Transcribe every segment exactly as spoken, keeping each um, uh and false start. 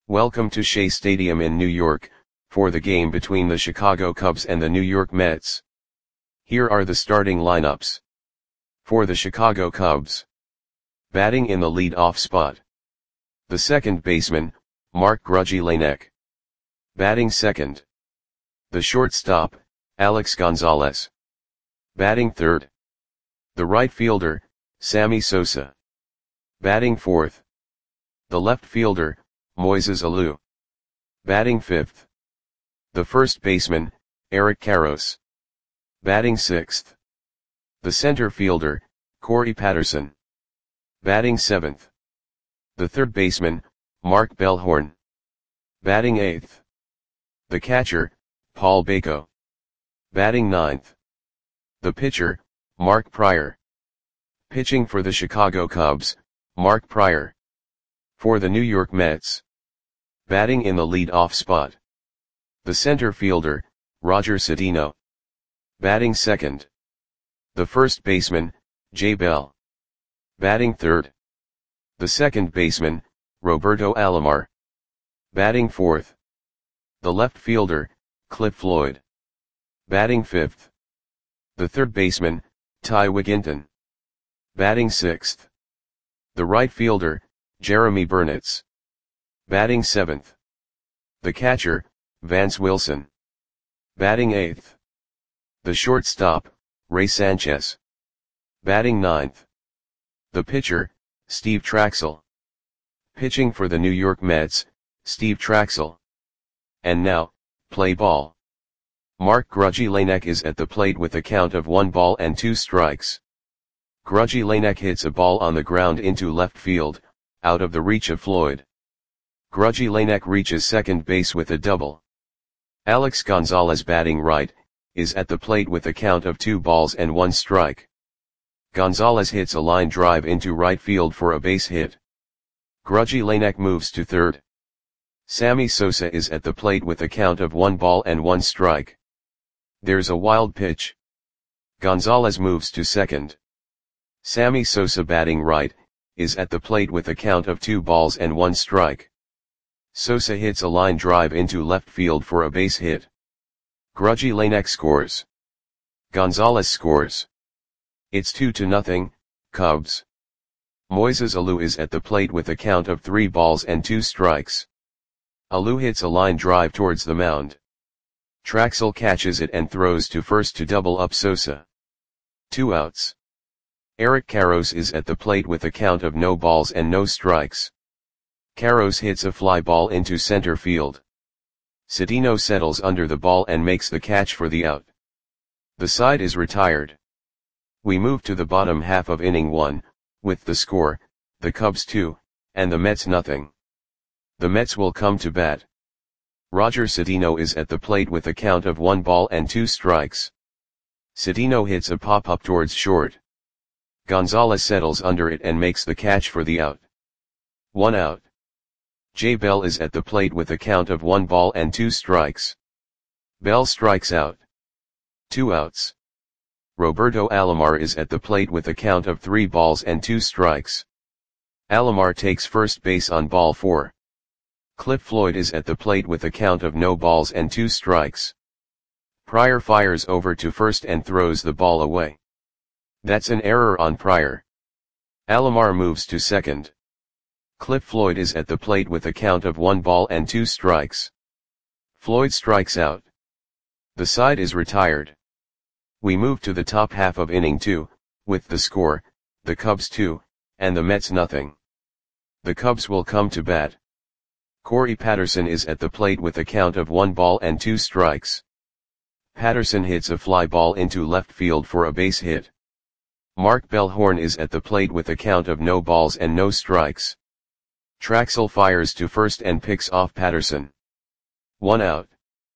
Welcome to Shea Stadium in New York, for the game between the Chicago Cubs and the New York Mets. Here are the starting lineups. For the Chicago Cubs. Batting in the lead-off spot. The second baseman, Mark Grudzielanek. Batting second. The shortstop, Alex Gonzalez. Batting third. The right fielder, Sammy Sosa. Batting fourth. The left fielder, Moises Alou. Batting fifth. The first baseman, Eric Karros. Batting sixth. The center fielder, Corey Patterson. Batting seventh. The third baseman, Mark Bellhorn. Batting eighth. The catcher, Paul Bako. Batting ninth. The pitcher, Mark Prior. Pitching for the Chicago Cubs, Mark Prior. For the New York Mets. Batting in the lead-off spot. The center fielder, Roger Cedeno. Batting second. The first baseman, Jay Bell. Batting third. The second baseman, Roberto Alomar. Batting fourth. The left fielder, Cliff Floyd. Batting fifth. The third baseman, Ty Wigginton. Batting sixth. The right fielder, Jeremy Burnitz. Batting seventh. The catcher, Vance Wilson. Batting eighth. The shortstop, Ray Sanchez. Batting ninth. The pitcher, Steve Trachsel. Pitching for the New York Mets, Steve Trachsel. And now, play ball. Mark Grudzielanek is at the plate with a count of one ball and two strikes. Grudzielanek hits a ball on the ground into left field, out of the reach of Floyd. Grudzielanek reaches second base with a double. Alex Gonzalez, batting right, is at the plate with a count of two balls and one strike. Gonzalez hits a line drive into right field for a base hit. Grudzielanek moves to third. Sammy Sosa is at the plate with a count of one ball and one strike. There's a wild pitch. Gonzalez moves to second. Sammy Sosa, batting right, is at the plate with a count of two balls and one strike. Sosa hits a line drive into left field for a base hit. Grudzielanek scores. Gonzalez scores. It's two to nothing, Cubs. Moises Alou is at the plate with a count of three balls and two strikes. Alou hits a line drive towards the mound. Trachsel catches it and throws to first to double up Sosa. Two outs. Eric Karros is at the plate with a count of no balls and no strikes. Karros hits a fly ball into center field. Cedeno settles under the ball and makes the catch for the out. The side is retired. We move to the bottom half of inning one, with the score, the Cubs two, and the Mets nothing. The Mets will come to bat. Roger Cedeno is at the plate with a count of one ball and two strikes. Cedeno hits a pop-up towards short. Gonzalez settles under it and makes the catch for the out. One out. Jay Bell is at the plate with a count of one ball and two strikes. Bell strikes out. Two outs. Roberto Alomar is at the plate with a count of three balls and two strikes. Alomar takes first base on ball four. Cliff Floyd is at the plate with a count of no balls and two strikes. Prior fires over to first and throws the ball away. That's an error on Prior. Alomar moves to second. Cliff Floyd is at the plate with a count of one ball and two strikes. Floyd strikes out. The side is retired. We move to the top half of inning two, with the score, the Cubs two, and the Mets nothing. The Cubs will come to bat. Corey Patterson is at the plate with a count of one ball and two strikes. Patterson hits a fly ball into left field for a base hit. Mark Bellhorn is at the plate with a count of no balls and no strikes. Trachsel fires to first and picks off Patterson. One out.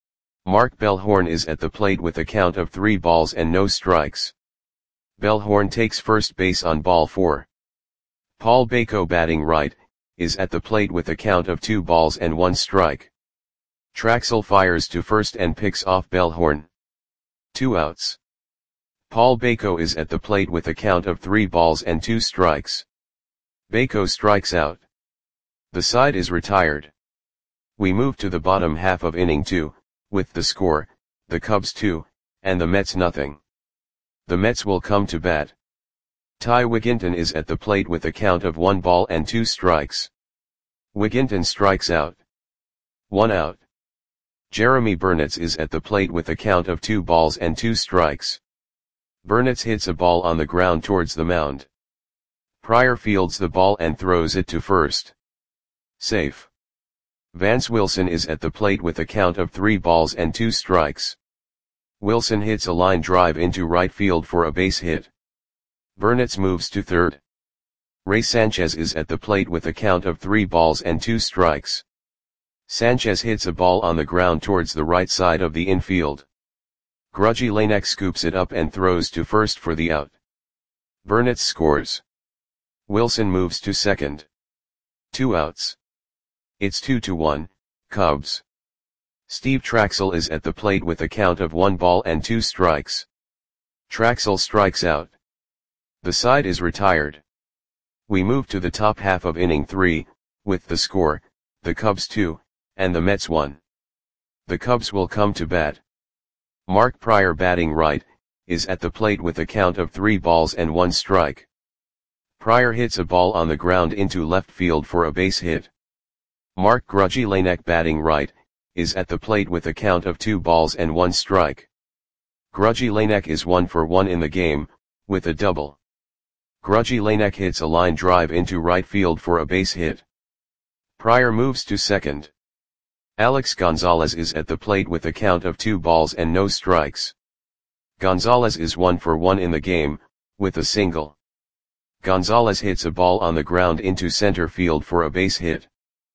Mark Bellhorn is at the plate with a count of three balls and no strikes. Bellhorn takes first base on ball four. Paul Bako, batting right, is at the plate with a count of two balls and one strike. Trachsel fires to first and picks off Bellhorn. Two outs. Paul Bako is at the plate with a count of three balls and two strikes. Bako strikes out. The side is retired. We move to the bottom half of inning two, with the score, the Cubs two, and the Mets nothing. The Mets will come to bat. Ty Wigginton is at the plate with a count of one ball and two strikes. Wigginton strikes out. One out. Jeremy Burnitz is at the plate with a count of two balls and two strikes. Burnitz hits a ball on the ground towards the mound. Pryor fields the ball and throws it to first. Safe. Vance Wilson is at the plate with a count of three balls and two strikes. Wilson hits a line drive into right field for a base hit. Burnitz moves to third. Ray Sanchez is at the plate with a count of three balls and two strikes. Sanchez hits a ball on the ground towards the right side of the infield. Grudgy Lanek scoops it up and throws to first for the out. Burnitz scores. Wilson moves to second. Two outs. It's two to one, Cubs. Steve Traxel is at the plate with a count of one ball and two strikes. Traxel strikes out. The side is retired. We move to the top half of inning three, with the score, the Cubs two, and the Mets one. The Cubs will come to bat. Mark Pryor, batting right, is at the plate with a count of three balls and one strike. Pryor hits a ball on the ground into left field for a base hit. Mark Grudgy Lanek, batting right, is at the plate with a count of two balls and one strike. Grudgy Lanek is one for one in the game, with a double. Grudgy Lanek hits a line drive into right field for a base hit. Pryor moves to second. Alex Gonzalez is at the plate with a count of two balls and no strikes. Gonzalez is one for one in the game, with a single. Gonzalez hits a ball on the ground into center field for a base hit.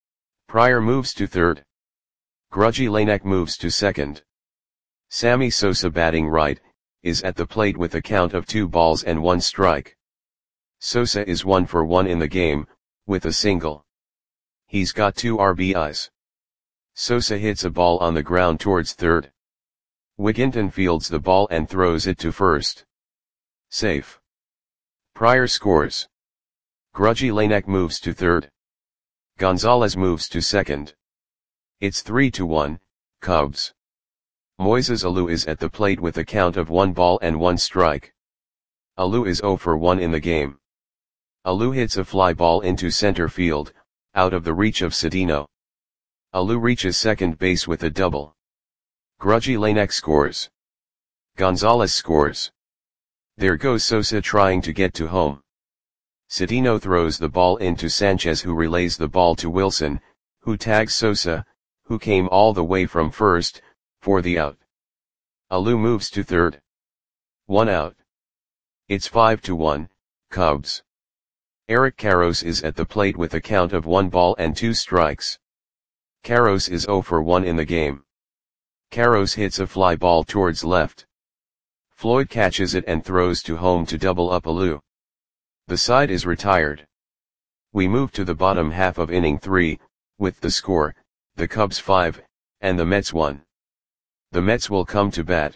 Pryor moves to third. Grudgy Lanek moves to second. Sammy Sosa, batting right, is at the plate with a count of two balls and one strike. Sosa is one for one in the game, with a single. He's got two R B Is. Sosa hits a ball on the ground towards third. Wigginton fields the ball and throws it to first. Safe. Pryor scores. Grudgy Lanek moves to third. Gonzalez moves to second. It's three to one, Cubs. Moises Alou is at the plate with a count of one ball and one strike. Alou is zero for one in the game. Alou hits a fly ball into center field, out of the reach of Cedeno. Alou reaches second base with a double. Grudgy Lanek scores. Gonzalez scores. There goes Sosa trying to get to home. Cedeno throws the ball into Sanchez, who relays the ball to Wilson, who tags Sosa, who came all the way from first, for the out. Alou moves to third. One out. It's five to one, Cubs. Eric Karros is at the plate with a count of one ball and two strikes. Karros is zero for one in the game. Karros hits a fly ball towards left. Floyd catches it and throws to home to double up Alou. The side is retired. We move to the bottom half of inning three, with the score, the Cubs five, and the Mets one. The Mets will come to bat.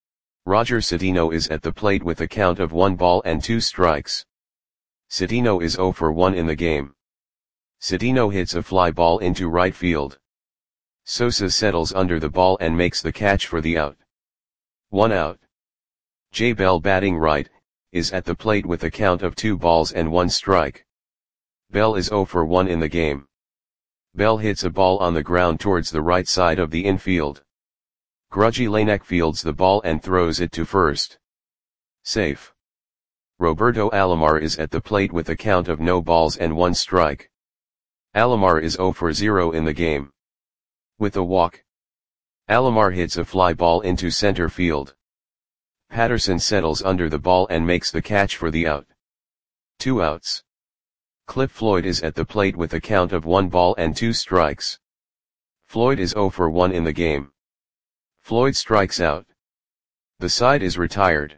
Roger Cedeno is at the plate with a count of one ball and two strikes. Cedeno is zero for one in the game. Cedeno hits a fly ball into right field. Sosa settles under the ball and makes the catch for the out. One out. Jay Bell, batting right, is at the plate with a count of two balls and one strike. Bell is zero for one in the game. Bell hits a ball on the ground towards the right side of the infield. Grudgy Lanek fields the ball and throws it to first. Safe. Roberto Alomar is at the plate with a count of no balls and one strike. Alomar is zero for zero in the game. With a walk. Alomar hits a fly ball into center field. Patterson settles under the ball and makes the catch for the out. Two outs. Cliff Floyd is at the plate with a count of one ball and two strikes. Floyd is zero for one in the game. Floyd strikes out. The side is retired.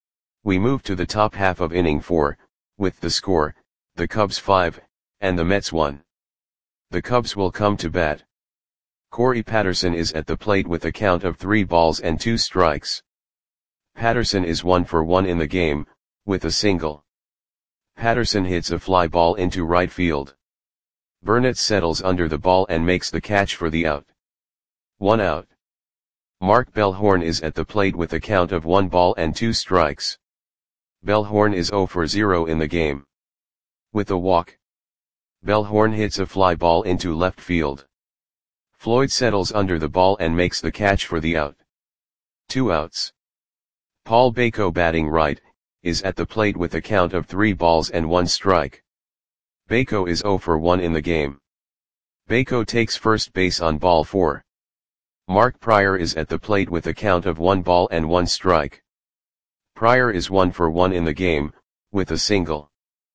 We move to the top half of inning four, with the score, the Cubs five, and the Mets one. The Cubs will come to bat. Corey Patterson is at the plate with a count of three balls and two strikes. Patterson is one for one in the game, with a single. Patterson hits a fly ball into right field. Burnett settles under the ball and makes the catch for the out. One out. Mark Bellhorn is at the plate with a count of one ball and two strikes. Bellhorn is zero for zero in the game. With a walk, Bellhorn hits a fly ball into left field. Floyd settles under the ball and makes the catch for the out. Two outs. Paul Bako, batting right, is at the plate with a count of three balls and one strike. Bako is zero for one in the game. Bako takes first base on ball four. Mark Pryor is at the plate with a count of one ball and one strike. Pryor is one for one in the game, with a single.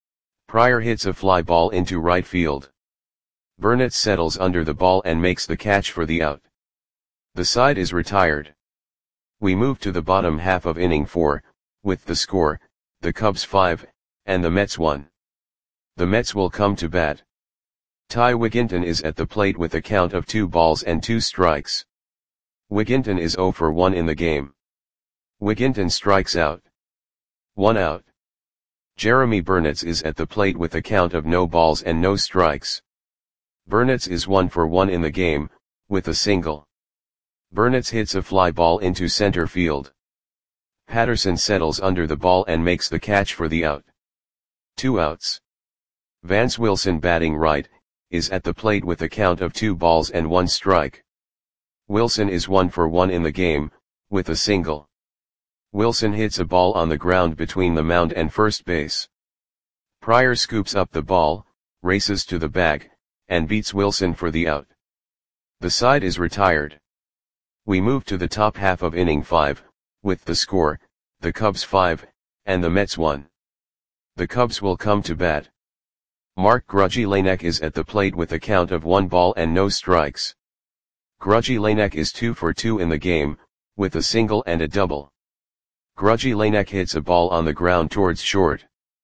Pryor hits a fly ball into right field. Burnett settles under the ball and makes the catch for the out. The side is retired. We move to the bottom half of inning four, with the score, the Cubs five, and the Mets one. The Mets will come to bat. Ty Wigginton is at the plate with a count of two balls and two strikes. Wigginton is zero for one in the game. Wigginton strikes out. One out. Jeremy Burnett is at the plate with a count of no balls and no strikes. Burnett is one for one in the game, with a single. Burnett hits a fly ball into center field. Patterson settles under the ball and makes the catch for the out. Two outs. Vance Wilson, batting right, is at the plate with a count of two balls and one strike. Wilson is one for one in the game, with a single. Wilson hits a ball on the ground between the mound and first base. Pryor scoops up the ball, races to the bag, and beats Wilson for the out. The side is retired. We move to the top half of inning five, with the score, the Cubs five, and the Mets one. The Cubs will come to bat. Mark Grudgy Lanek is at the plate with a count of one ball and no strikes. Grudgy Lanek is two for two in the game, with a single and a double. Grudgy Lanek hits a ball on the ground towards short.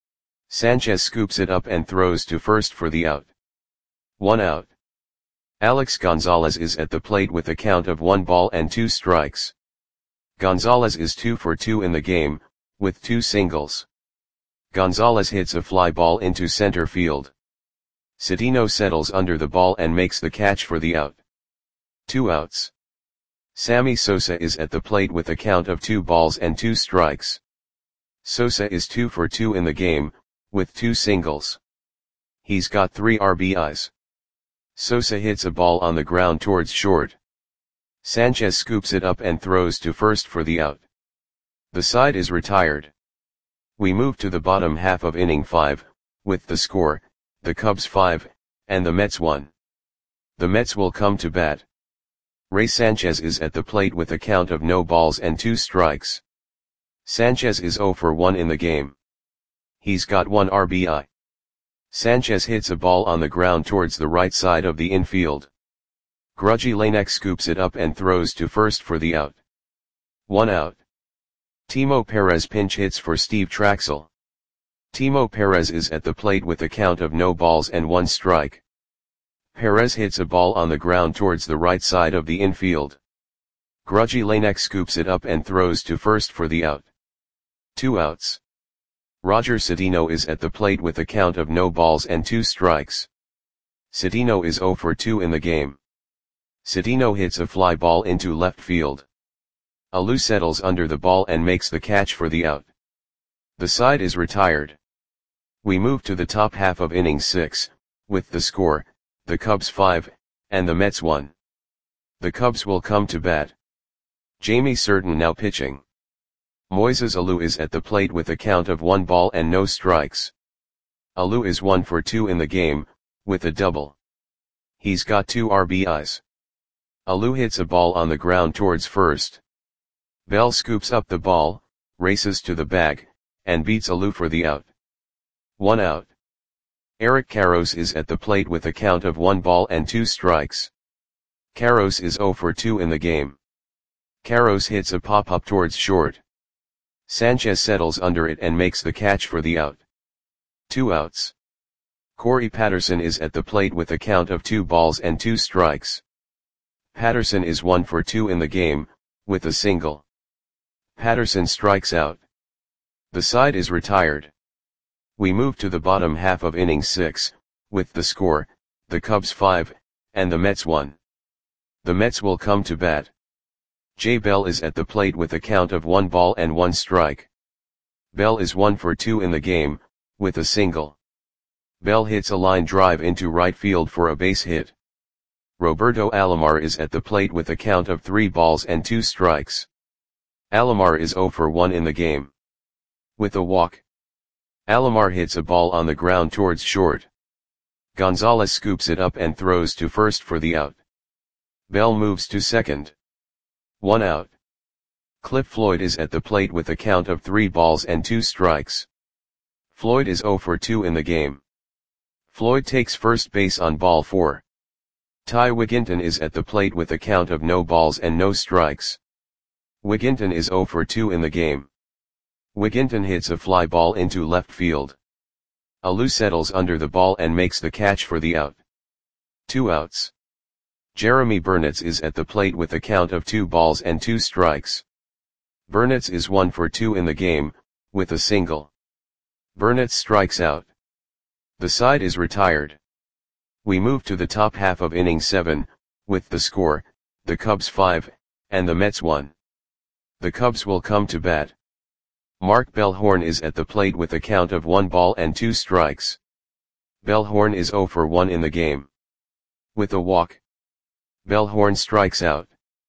Sanchez scoops it up and throws to first for the out. One out. Alex Gonzalez is at the plate with a count of one ball and two strikes. Gonzalez is two for two in the game, with two singles. Gonzalez hits a fly ball into center field. Cedeno settles under the ball and makes the catch for the out. Two outs. Sammy Sosa is at the plate with a count of two balls and two strikes. Sosa is two for two in the game, with two singles. He's got three R B Is. Sosa hits a ball on the ground towards short. Sanchez scoops it up and throws to first for the out. The side is retired. We move to the bottom half of inning five, with the score, the Cubs five, and the Mets one. The Mets will come to bat. Ray Sanchez is at the plate with a count of no balls and two strikes. Sanchez is zero for one in the game. He's got one R B I. Sanchez hits a ball on the ground towards the right side of the infield. Grudgy Lanek scoops it up and throws to first for the out. One out. Timo Perez pinch hits for Steve Traxel. Timo Perez is at the plate with a count of no balls and one strike. Perez hits a ball on the ground towards the right side of the infield. Grudgy Lanek scoops it up and throws to first for the out. Two outs. Roger Cedeno is at the plate with a count of no balls and two strikes. Cedeno is zero for two in the game. Cedeno hits a fly ball into left field. Alou settles under the ball and makes the catch for the out. The side is retired. We move to the top half of inning six, with the score, the Cubs five, and the Mets one. The Cubs will come to bat. Jamie Certain now pitching. Moises Alou is at the plate with a count of one ball and no strikes. Alou is one for two in the game, with a double. He's got two R B Is. Alou hits a ball on the ground towards first. Bell scoops up the ball, races to the bag, and beats Alou for the out. One out. Eric Karros is at the plate with a count of one ball and two strikes. Karros is zero for two in the game. Karros hits a pop-up towards short. Sanchez settles under it and makes the catch for the out. Two outs. Corey Patterson is at the plate with a count of two balls and two strikes. Patterson is one for two in the game, with a single. Patterson strikes out. The side is retired. We move to the bottom half of inning six, with the score, the Cubs five, and the Mets one. The Mets will come to bat. Jay Bell is at the plate with a count of one ball and one strike. Bell is one for two in the game, with a single. Bell hits a line drive into right field for a base hit. Roberto Alomar is at the plate with a count of three balls and two strikes. Alomar is zero for one in the game. With a walk. Alomar hits a ball on the ground towards short. Gonzalez scoops it up and throws to first for the out. Bell moves to second. One out. Cliff Floyd is at the plate with a count of three balls and two strikes. Floyd is zero for two in the game. Floyd takes first base on ball four. Ty Wigginton is at the plate with a count of no balls and no strikes. Wigginton is zero for two in the game. Wigginton hits a fly ball into left field. Alou settles under the ball and makes the catch for the out. Two outs. Jeremy Burnitz is at the plate with a count of two balls and two strikes. Burnitz is one for two in the game, with a single. Burnitz strikes out. The side is retired. We move to the top half of inning seven, with the score, the Cubs five, and the Mets one. The Cubs will come to bat. Mark Bellhorn is at the plate with a count of one ball and two strikes. Bellhorn is zero for one in the game. With a walk. Bellhorn strikes out.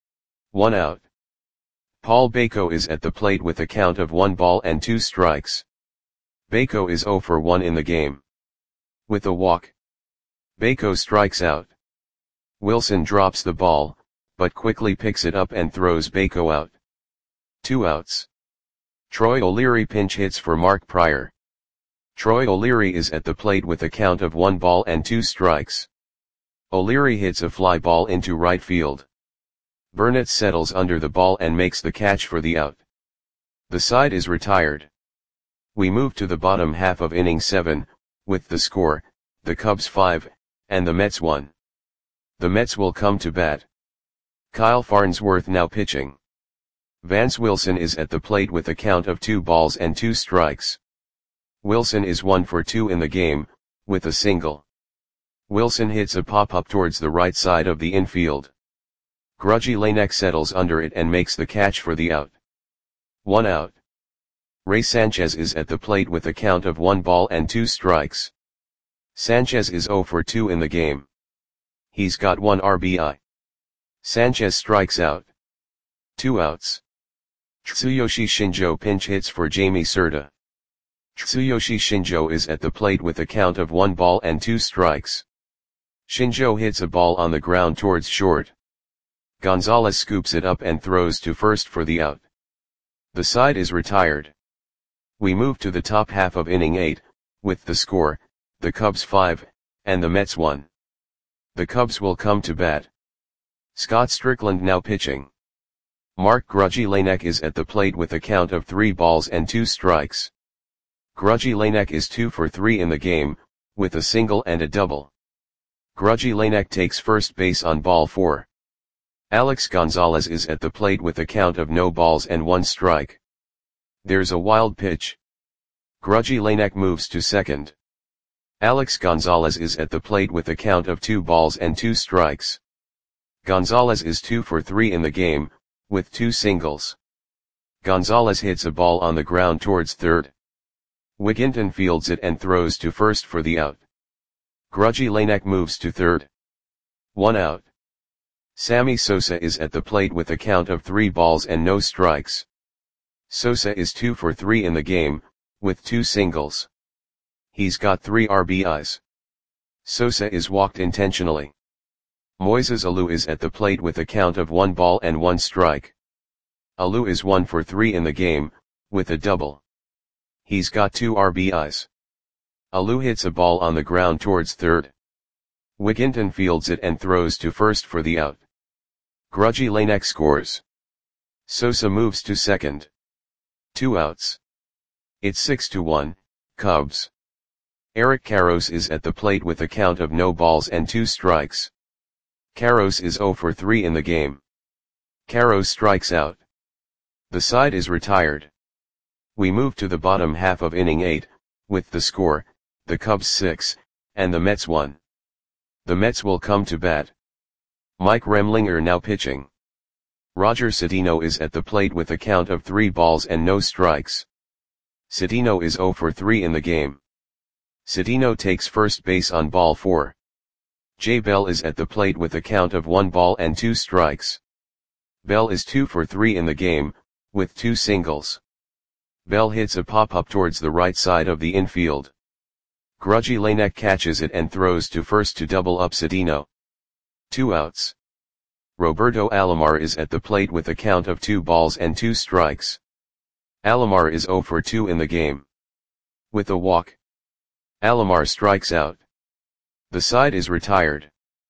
One out. Paul Bako is at the plate with a count of one ball and two strikes. Bako is zero for one in the game. With a walk. Bako strikes out. Wilson drops the ball, but quickly picks it up and throws Bako out. Two outs. Troy O'Leary pinch hits for Mark Prior. Troy O'Leary is at the plate with a count of one ball and two strikes. O'Leary hits a fly ball into right field. Burnitz settles under the ball and makes the catch for the out. The side is retired. We move to the bottom half of inning seven, with the score, the Cubs five, and the Mets one. The Mets will come to bat. Kyle Farnsworth now pitching. Vance Wilson is at the plate with a count of two balls and two strikes. Wilson is one for two in the game, with a single. Wilson hits a pop-up towards the right side of the infield. Grudgy Lanek settles under it and makes the catch for the out. One out. Ray Sanchez is at the plate with a count of one ball and two strikes. Sanchez is zero for two in the game. He's got one R B I. Sanchez strikes out. Two outs. Tsuyoshi Shinjo pinch hits for Jamie Serta. Tsuyoshi Shinjo is at the plate with a count of one ball and two strikes. Shinjo hits a ball on the ground towards short. Gonzalez scoops it up and throws to first for the out. The side is retired. We move to the top half of inning eight, with the score, the Cubs five, and the Mets one. The Cubs will come to bat. Scott Strickland now pitching. Mark Grudgy Lanek is at the plate with a count of three balls and two strikes. Grudgy Lanek is two for three in the game, with a single and a double. Grudgy Lanek takes first base on ball four. Alex Gonzalez is at the plate with a count of no balls and one strike. There's a wild pitch. Grudgy Lanek moves to second. Alex Gonzalez is at the plate with a count of two balls and two strikes. Gonzalez is two for three in the game, with two singles. Gonzalez hits a ball on the ground towards third. Wigginton fields it and throws to first for the out. Grudgy Lanek moves to third. One out. Sammy Sosa is at the plate with a count of three balls and no strikes. Sosa is two for three in the game, with two singles. He's got three R B Is. Sosa is walked intentionally. Moises Alou is at the plate with a count of one ball and one strike. Alou is one for three in the game, with a double. He's got two R B Is. Alou hits a ball on the ground towards third. Wigginton fields it and throws to first for the out. Grudgy Lanek scores. Sosa moves to second. Two outs. It's six to one, Cubs. Eric Karros is at the plate with a count of no balls and two strikes. Karros is zero for three in the game. Karros strikes out. The side is retired. We move to the bottom half of inning eight, with the score, the Cubs six, and the Mets one. The Mets will come to bat. Mike Remlinger now pitching. Roger Cedeno is at the plate with a count of three balls and no strikes. Cedeno is zero for three in the game. Cedeno takes first base on ball four. Jay Bell is at the plate with a count of one ball and two strikes. Bell is two for three in the game, with two singles. Bell hits a pop-up towards the right side of the infield. Grudgy Lanek catches it and throws to first to double up Cedeno. Two outs. Roberto Alomar is at the plate with a count of two balls and two strikes. Alomar is zero for two in the game. With a walk, Alomar strikes out. The side is retired.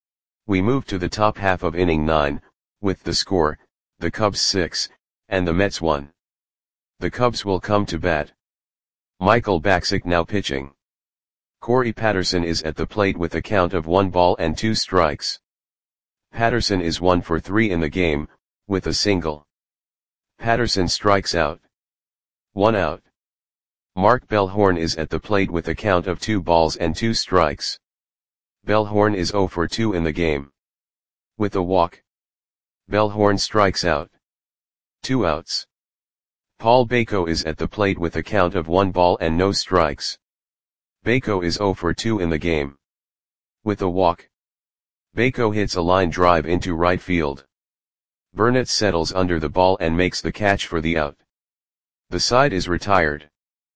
We move to the top half of inning nine, with the score, the Cubs six, and the Mets one. The Cubs will come to bat. Michael Bacsik now pitching. Corey Patterson is at the plate with a count of one ball and two strikes. Patterson is one for three in the game, with a single. Patterson strikes out. One out. Mark Bellhorn is at the plate with a count of two balls and two strikes. Bellhorn is zero for two in the game. With a walk, Bellhorn strikes out. Two outs. Paul Bako is at the plate with a count of one ball and no strikes. Bako is zero for two in the game. With a walk, Bako hits a line drive into right field. Burnett settles under the ball and makes the catch for the out. The side is retired.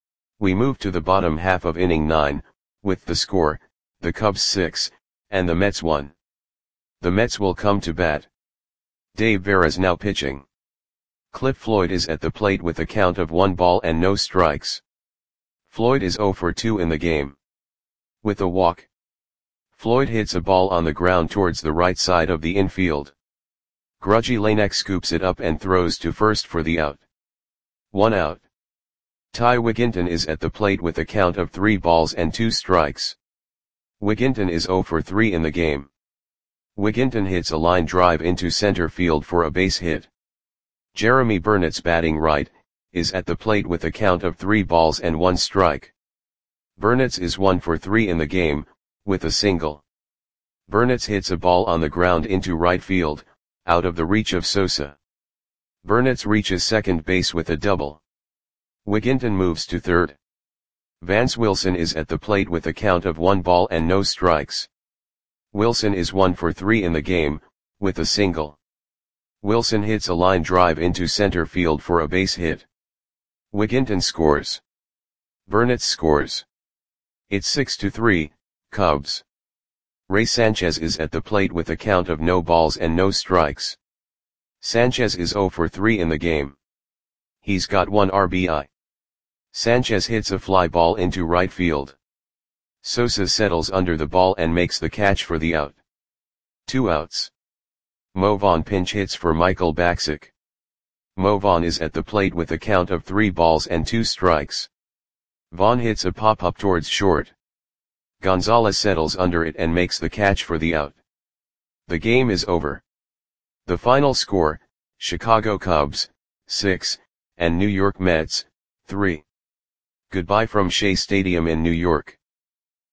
We move to the bottom half of inning nine, with the score, the Cubs six, and the Mets one. The Mets will come to bat. Dave Veras now pitching. Cliff Floyd is at the plate with a count of one ball and no strikes. Floyd is zero for two in the game. With a walk, Floyd hits a ball on the ground towards the right side of the infield. Grudgy Lanek scoops it up and throws to first for the out. One out. Ty Wigginton is at the plate with a count of three balls and two strikes. Wigginton is zero for three in the game. Wigginton hits a line drive into center field for a base hit. Jeremy Burnett's batting right, is at the plate with a count of three balls and one strike. Burnett's is one for three in the game, with a single. Burnett's hits a ball on the ground into right field, out of the reach of Sosa. Burnett's reaches second base with a double. Wigginton moves to third. Vance Wilson is at the plate with a count of one ball and no strikes. Wilson is one for three in the game, with a single. Wilson hits a line drive into center field for a base hit. Wigginton scores. Burnett scores. It's six to three, Cubs. Ray Sanchez is at the plate with a count of no balls and no strikes. Sanchez is zero for three in the game. He's got one R B I. Sanchez hits a fly ball into right field. Sosa settles under the ball and makes the catch for the out. Two outs. Mo Vaughn pinch hits for Michael Bacsik. Mo Vaughn is at the plate with a count of three balls and two strikes. Vaughn hits a pop-up towards short. Gonzalez settles under it and makes the catch for the out. The game is over. The final score, Chicago Cubs, six, and New York Mets, three. Goodbye from Shea Stadium in New York.